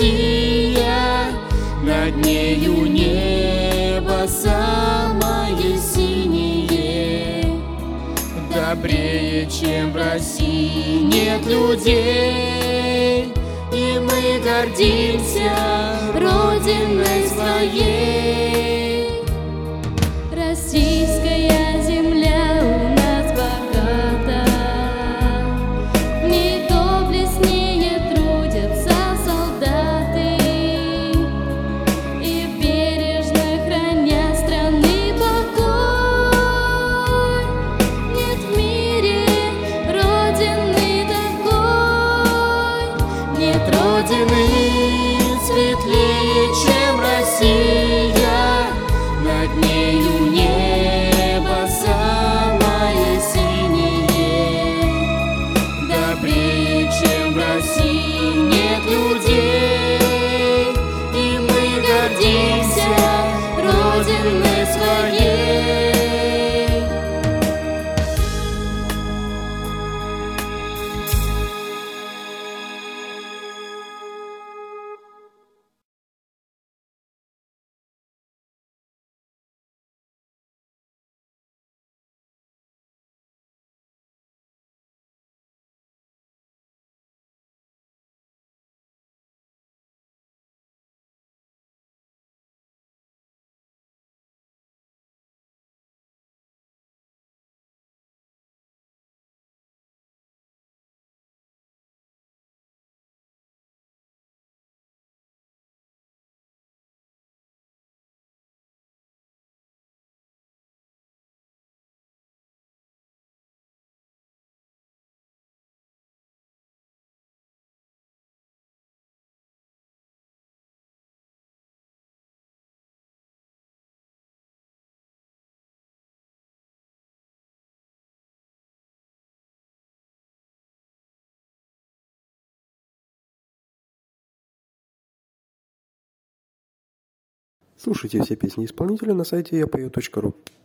Россия, над нею небо самое синее. Добрее, чем в России, нет людей, и мы гордимся родиной своей. Российская земля у нас богата, в ней доблестнее трудятся солдаты, и бережно храня страны покой. Нет в мире родины такой, нет родины Светлее, чем Россия, над нею небо самое синее. Добрее, чем в России, нет людей, и мы гордимся родиной своей. Слушайте все песни исполнителя на сайте yapою.ru.